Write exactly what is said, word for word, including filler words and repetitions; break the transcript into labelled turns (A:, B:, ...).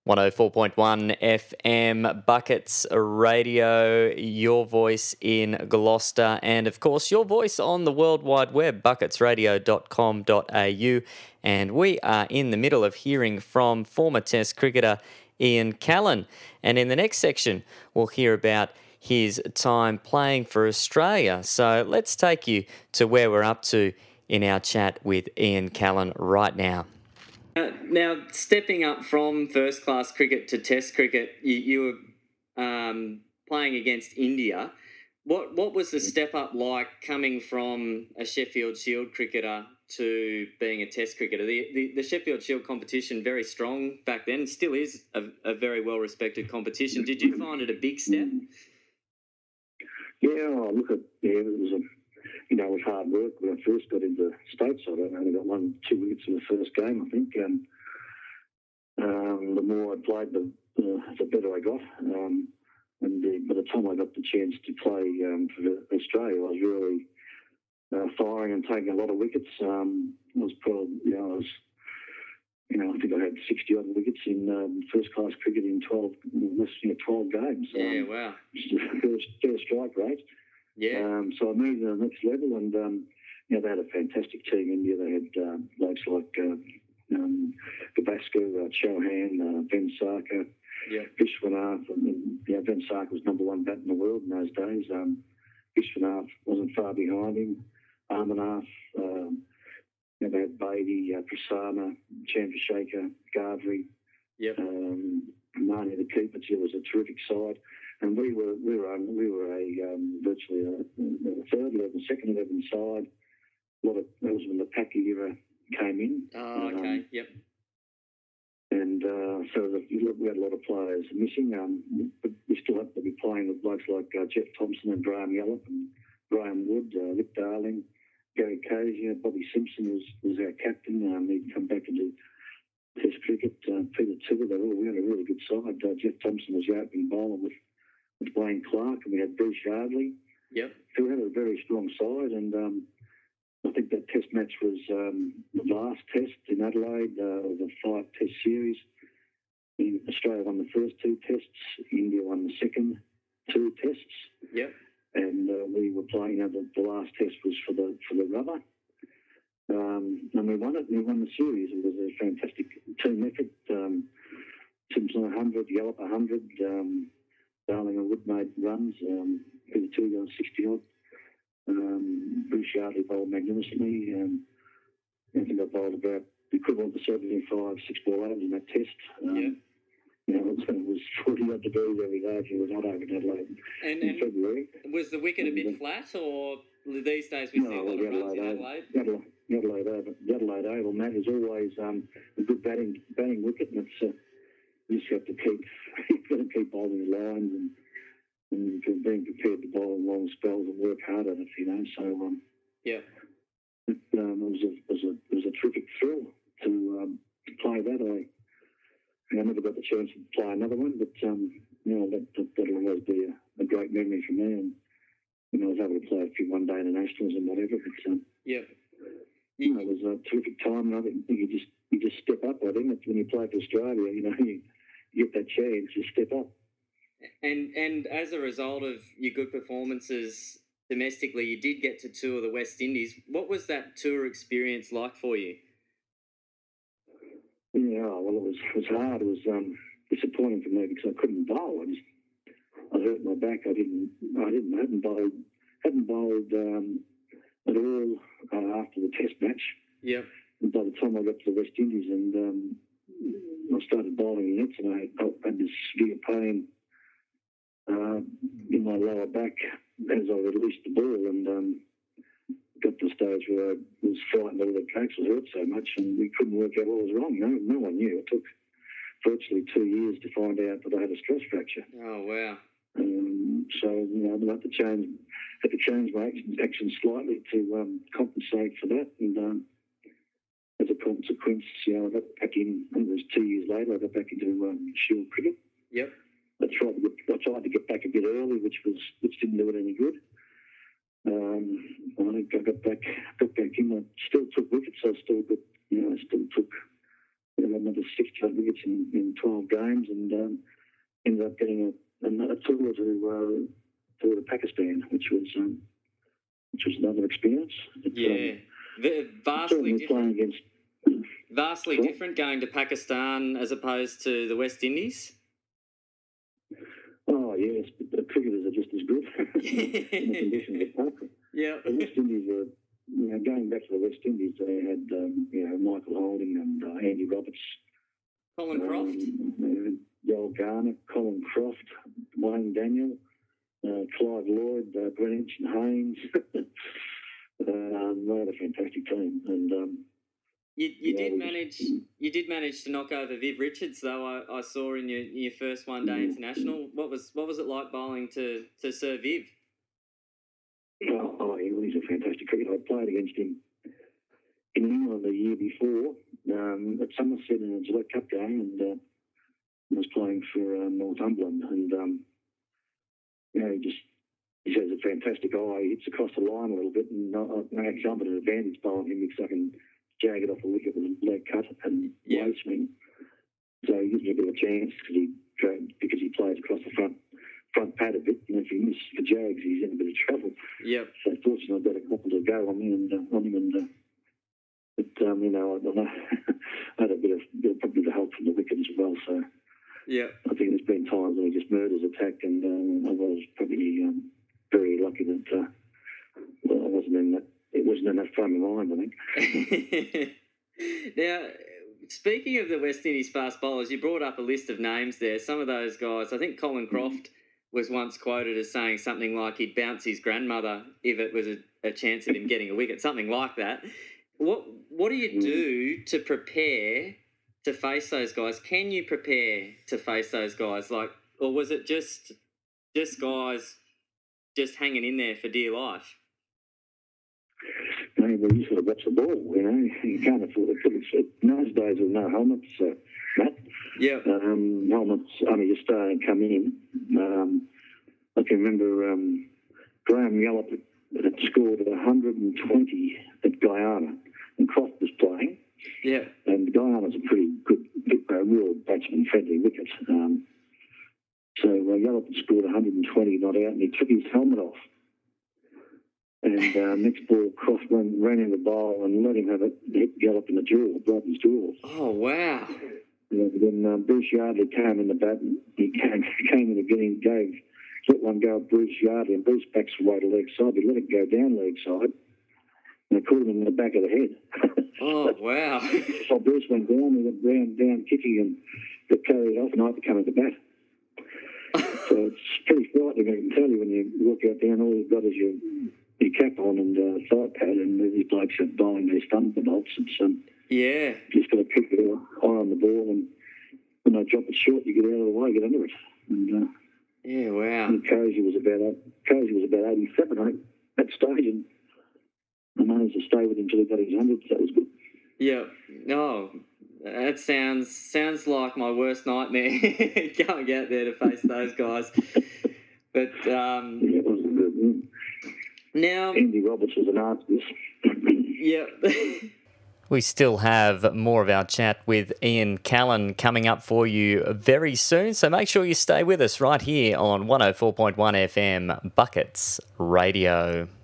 A: one oh four point one F M, Buckets Radio, your voice in Gloucester, and of course your voice on the World Wide Web, buckets radio dot com dot a u. And we are in the middle of hearing from former Test cricketer Ian Callan. And in the next section, we'll hear about his time playing for Australia. So let's take you to where we're up to in our chat with Ian Callan right now. Uh, now, stepping up from first-class cricket to Test cricket, you, you were um, playing against India. What what was the step up like coming from a Sheffield Shield cricketer to being a Test cricketer? The the, the Sheffield Shield competition, very strong back then, still is a, a very well-respected competition. Did you find it a big step?
B: Yeah, oh, look at yeah, it was a you know, it was hard work when I first got into stateside. I only got one, two wickets in the first game, I think. And um, the more I played, the, the, the better I got. Um, and the, by the time I got the chance to play um, for Australia, I was really uh, firing and taking a lot of wickets. Um, I was probably, you know, I was, you know, I think I had sixty odd wickets in um, first class cricket in twelve, less than twelve games.
A: Yeah, um, wow.
B: First, first strike rate.
A: Yeah.
B: Um, so I moved to the next level, and um, you know, they had a fantastic team in India. They had um, blokes like uh, um, Gavaskar, uh, Chauhan, uh, Ben Sarkar,
A: yeah.
B: Vishwanath. And, and you know, Ben Sarkar was number one bat in the world in those days. Um, Vishwanath wasn't far behind him. Amarnath, um, you know, they had Beatty, uh, Prasanna, Chandrasekhar, Gardry,
A: yep.
B: um, Mani the keeper. It was a terrific side. And we were we were um, we were a um, virtually a, a third eleven, second eleven side. A lot of that was when the Packer era came in.
A: Oh, okay, um, yep.
B: And uh, so the, we had a lot of players missing. Um, but we still had to be playing with blokes like uh, Jeff Thompson and Graham Yallop and Graham Wood, uh, Rick Darling, Gary Cazier, Bobby Simpson was was our captain. Um, he'd come back into Test cricket. Uh, Peter Tibber, they all we had a really good side. Uh, Jeff Thompson was the opening bowler with. with Wayne Clark, and we had Bruce Yardley.
A: Yep.
B: So we had a very strong side, and um, I think that Test match was um, the last Test in Adelaide uh, of a five-Test series. In Australia won the first two Tests, India won the second two Tests.
A: Yep.
B: And uh, we were playing. You know, the, the last Test was for the for the rubber, um, and we won it. And we won the series. It was a fantastic team effort. Um, Simpson one hundred, Yallop one hundred. Um, Darling and Wood made runs, um, Peter two got sixty odd. Um, Bruce Yardley bowled magnificently. Um, I think I bowled about the equivalent to seventy-five six ball overs in that Test. Um,
A: yeah.
B: You know, it was forty odd degrees every day if you were not over in Adelaide
A: and,
B: in
A: and
B: February.
A: Was the wicket a bit and, flat, or these days we
B: no,
A: see a lot of runs in Adelaide?
B: Adelaide, Adelaide, Adelaide, Adelaide Oval, Matt, is always um, a good batting batting wicket, and it's. Uh, You just have to keep, you've got to keep bowling the lines and, and being prepared to bowl in long spells and work hard at it, you know. So, um,
A: yeah,
B: it, um, it was a, it was a, it was a terrific thrill to, um, to play that. I, I never got the chance to play another one, but um, you know that, that that'll always be a, a great memory for me. And you know, I was able to play a few one day internationals and whatever. But um,
A: yeah,
B: you know, it was a terrific time, and I think you just you just step up. I think it's when you play for Australia, you know, you. You get that chance, you step up.
A: And and as a result of your good performances domestically, you did get to tour the West Indies. What was that tour experience like for you?
B: Yeah, well, it was it was hard. It was um, disappointing for me because I couldn't bowl. I just I hurt my back. I didn't I didn't hadn't bowled hadn't bowled um, at all uh, after the Test match.
A: Yeah.
B: And by the time I got to the West Indies and um, I started bowling nets, and I, I had this severe pain uh, in my lower back as I released the ball, and um, got to the stage where I was frightened that the cakes was hurt so much, and we couldn't work out what was wrong. No, no one knew. It took virtually two years to find out that I had a stress fracture.
A: Oh wow!
B: Um, so you know, I had to change, had to change my action, action slightly to um, compensate for that, and. Um, As a consequence, you know, I got back in, I think it was two years later, I got back into um, Shield cricket.
A: Yep.
B: I tried, to get, I tried to get back a bit early, which was which didn't do it any good. Um, I think I got back, got back in. I still took wickets. I still got, you know, I still took you know, another sixty-odd wickets in, in twelve games, and um, ended up getting a, a tour to uh, to Pakistan, which was um, which was another experience. It's,
A: yeah,
B: um,
A: vastly different.
B: Playing against,
A: vastly
B: sure.
A: different going to Pakistan as opposed to the West Indies.
B: Oh yes, but the cricketers are just as good. The conditions are perfect.
A: Yeah.
B: The West Indies were, you know, going back to the West Indies, they had um, you know, Michael Holding and uh, Andy Roberts,
A: Colin Croft,
B: um, Joel Garner, Colin Croft, Wayne Daniel, uh, Clive Lloyd, uh, Greenwich and Haynes. um, they had a fantastic team, and um,
A: you you
B: yeah,
A: did
B: was,
A: manage you did manage to knock over Viv Richards though. I, I saw in your your first one day
B: mm,
A: international. What was what was it like bowling to to Sir Viv?
B: Oh, oh, he's a fantastic cricketer. I played against him in England the year before um, at Somerset in a Gillette Cup game, and uh, was playing for uh, Northumberland. And um, you know, he just he has a fantastic eye. He hits across the line a little bit, and I, I actually I'm at an advantage bowling him because I can jag it off a wicket with a leg cut and
A: yeah.
B: low swing. So he gives me a bit of a chance because he because he plays across the front. front pad a bit, and if he misses for jags, he's in a bit of trouble.
A: Yep.
B: So fortunately, I got a couple to go on me and uh, on him, and uh, but um, you know, I don't know, I had a bit of, bit of probably the help from the wicket as well. So
A: yeah,
B: I think there's been times when he just murders attack, and um, I was probably um, very lucky that uh, well, I wasn't in that. It wasn't in that frame of mind, I
A: think. Now, speaking of the West Indies fast bowlers, you brought up a list of names there. Some of those guys, I think Colin Croft. Mm-hmm. was once quoted as saying something like he'd bounce his grandmother if it was a, a chance at him getting a wicket, something like that. What what do you do to prepare to face those guys? Can you prepare to face those guys? Like, or was it just just guys just hanging in there for dear life?
B: No, well, you sort of watch the ball, you know. You can't afford it. In those days with no helmets, uh, Matt.
A: Yeah.
B: Um, helmets only just starting to come in. Um, I can remember um, Graham Yallop had scored one hundred twenty at Guyana, and Croft was playing.
A: Yeah.
B: And Guyana's a pretty good, uh, real batsman-friendly wicket. Um, so uh, Yallop had scored one hundred twenty not out, and he took his helmet off. And uh, next ball, Croft ran, ran in the bowl and let him have it, hit Yallop in the jaw, broke his jaw.
A: Oh, wow.
B: And then uh, Bruce Yardley came in the bat, and he came, came in again and gave, let one go at Bruce Yardley, and Bruce backs away to leg side. He let it go down leg side, and they caught him in the back of the head.
A: Oh, wow.
B: So Bruce went down, he went round, down, kicking, and got carried off, and I had to come in the bat. So it's pretty frightening, I can tell you, when you walk out there and all you've got is your, your cap on and uh, thigh pad, and these blokes are bowling these thunderbolts. It's, um,
A: yeah.
B: Just got to keep your eye on the ball, and when they drop it short, you get out of the way, get under it. And, uh,
A: yeah, wow.
B: And Cozy was about Cozy was about eighty-seven, I think, at stage, and I managed to stay with him until he got his hundred, so that was good.
A: Yeah. No, that sounds sounds like my worst nightmare. Can't get out there to face those guys. But um,
B: yeah, it wasn't good. Mm.
A: Now,
B: Andy Roberts was an artist.
A: Yeah. We still have more of our chat with Ian Callan coming up for you very soon, so make sure you stay with us right here on one oh four point one F M Buckets Radio.